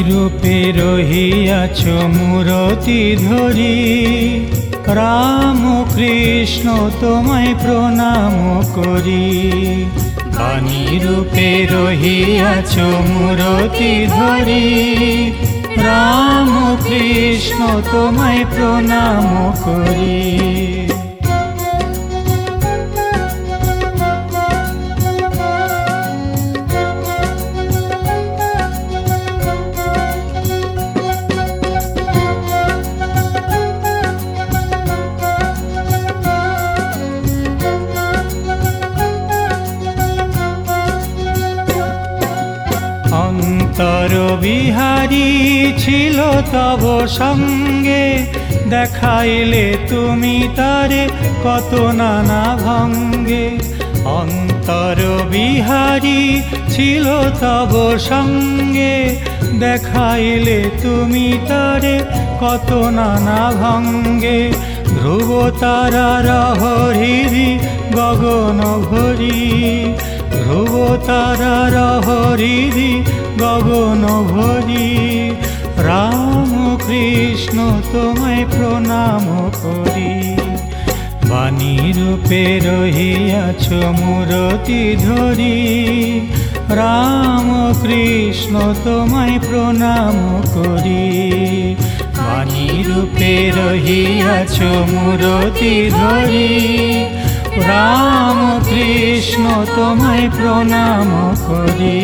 রূপে রহিয়াছ মূরতি ধরি, রাম কৃষ্ণ তোমায় প্রণাম করি। বাণী রূপে রহিয়াছ মূরতি ধরি, রাম কৃষ্ণ তোমায় প্রণাম করি। অন্তর বিহারী ছিল তব সঙ্গে, দেখাইলে তুমি তারে কত নানা ভঙ্গে। অন্তর বিহারী ছিল তব সঙ্গে, দেখাইলে তুমি তারে কত নানা ভঙ্গে। ধ্রুব তারার হরিধি গগন ভরি, ধ্রুব তারার হরিধি গগন ভরি। রাম কৃষ্ণ তোমায় প্রণাম করি। বাণী রূপে রহিয়াছ মূরতি ধরি, রাম কৃষ্ণ তোমায় প্রণাম করি। বাণী রূপে রহিয়াছ মূরতি ধরি, রাম কৃষ্ণ তোমায় প্রণাম করি।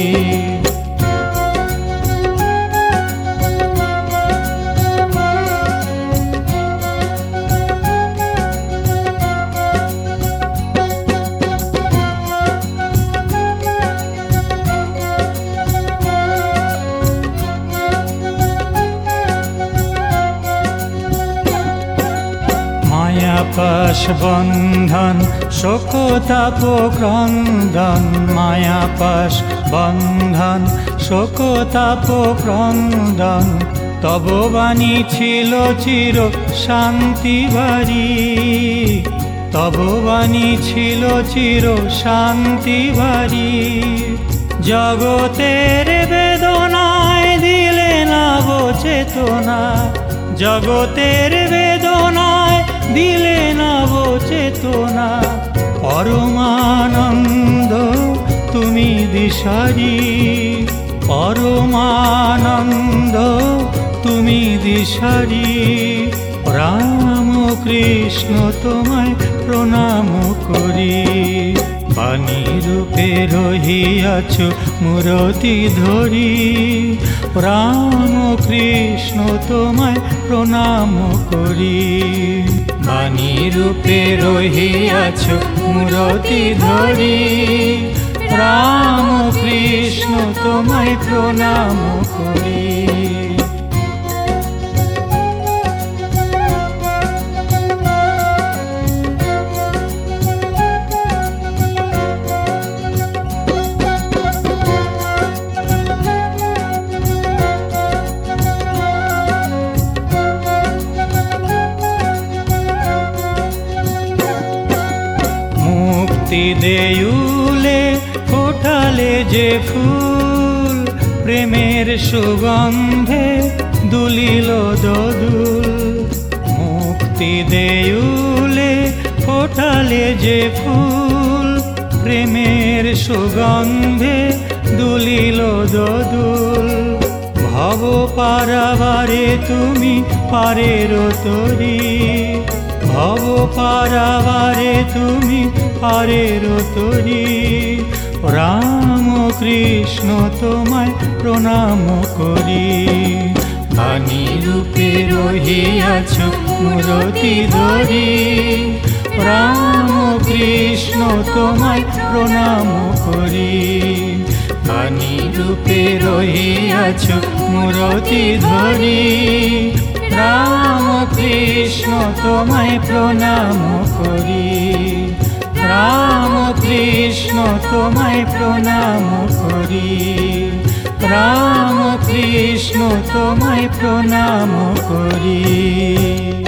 মায়াপাশ বন্ধন শোকতাপ ক্রন্দন, মায়াপাশ বন্ধন শোকতাপ ক্রন্দন। তব বাণী ছিল চির শান্তি বাড়ি, তব বাণী ছিল চির শান্তি বাড়ি। জগতের বেদনায় দিলে নব চেতনা, জগতের বেদনায় দিলে নব চেতনা। পরমানন্দ তুমি দিশারি, পরমানন্দ তুমি দিশারি। রাম কৃষ্ণ তোমায় প্রণাম করি। বাণী রূপে রহিয়াছ মূরতি ধরি, রাম কৃষ্ণ তোমায় প্রণাম করি। বাণী রূপে রহিয়াছ মূরতি ধরি, রাম কৃষ্ণ তোমায় প্রণাম করি। মুক্তি দেউলে ফোটালে যে ফুল, প্রেমের সুগন্ধে দুলিল দোদুল। মুক্তি দেউলে ফোটালে যে ফুল, প্রেমের সুগন্ধে দুলিল দোদুল। ভব পারাবারে তুমি পারের তরি, ভব পারাবারে তুমি পারের তরি। রাম কৃষ্ণ তোমায় প্রণাম করি। বাণী রূপে রহিয়াছ মূরতি ধরি, রাম কৃষ্ণ তোমায় প্রণাম করি। বাণী রূপে রহিয়াছ মূরতি ধরি, রাম কৃষ্ণ তোমায় প্রণাম করি। রাম কৃষ্ণ তোমায় প্রণাম করি। রাম কৃষ্ণ তোমায় প্রণাম করি।